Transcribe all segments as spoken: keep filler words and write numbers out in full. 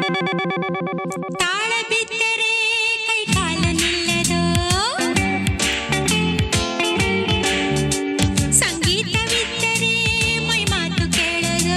ತಾಳ ಬಿದ್ದರೆ ಕೈ ಕಾಲು ನಿಲ್ಲದು, ಸಂಗೀತವಿದ್ದರೆ ಮೈ ಮಾತು ಕೇಳದು.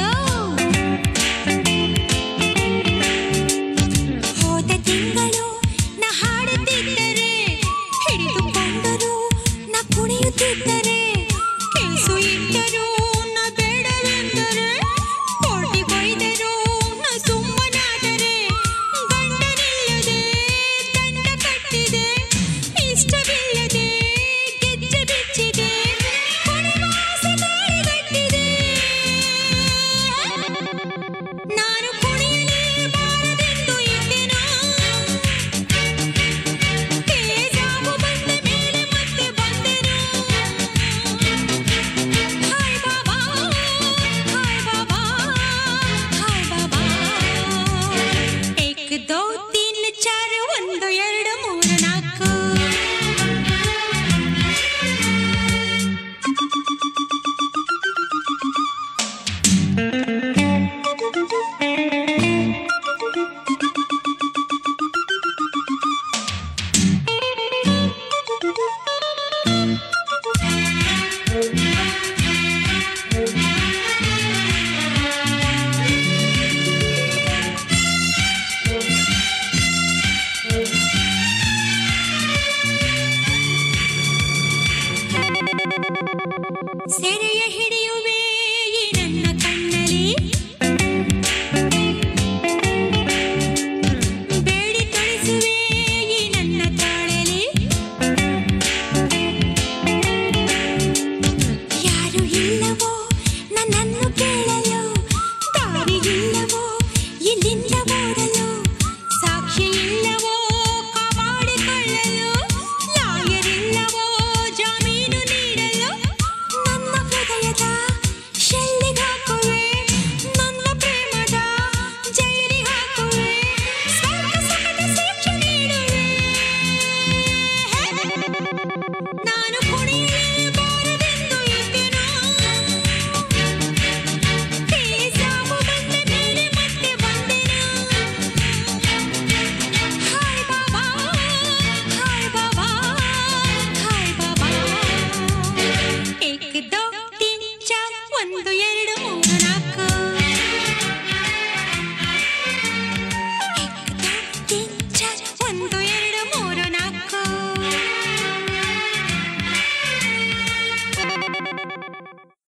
ಹೋದ ತಿಂಗಳು ನಾ ಹಾಡುತ್ತಿದ್ದರೆ, ಹಿಡಿದುಕೊಂಡರು ನಾ ಕುಣಿಯುತ್ತಿದ್ದರೆ, ಕೇಸು ಇಟ್ಟರು ನಾ ಬೇಡವೆಂದರೆ, ಕೋಟಿ ಕೊಯ್ದರು ನಾ ಸುಮ್ಮನಾದರೆ, ಗಂಡನಿಲ್ಲದೆ ದಂಡ ಕಟ್ಟಿದೆ, ಇಷ್ಟವಿಲ್ಲದೆ ಗೆಜ್ಜೆ ಬಿಚ್ಚಿದೆ, ಕೊನೆವಾಸ ತಾಳಿಗಟ್ಟಿದೆ. ನಾನು ಕುಣಿಯಲೇಬಾರದೆಂದು ಇದ್ದೆನಾ, ತೇಜಾಬು ಬಂದ ಮೇಲೆ ಮತ್ತೆ ಬಂದೆನು. ಹಾಯ್ ಬಾಬಾ, ಹಾಯ್ ಬಾಬಾ, ಹಾಯ್ ಬಾಬಾ. ಏಕ್ ದೋ ತೀನ್ ಚಾರ್, ಒಂದು ಎರಡು ಮೂರು ನಾಲ್ಕು. ಸೆರೆಯ ಹಿಡಿಯುವೆ ಈ ನನ್ನ ಕಣ್ಣಲ್ಲಿ, ಬೇಡಿ ತೊಳಿಸುವೆ ಈ ನನ್ನ ತಾಳಲಿ. ಯಾರು ಇಲ್ಲವೋ ನನ್ನನ್ನು ಕೇಳಿ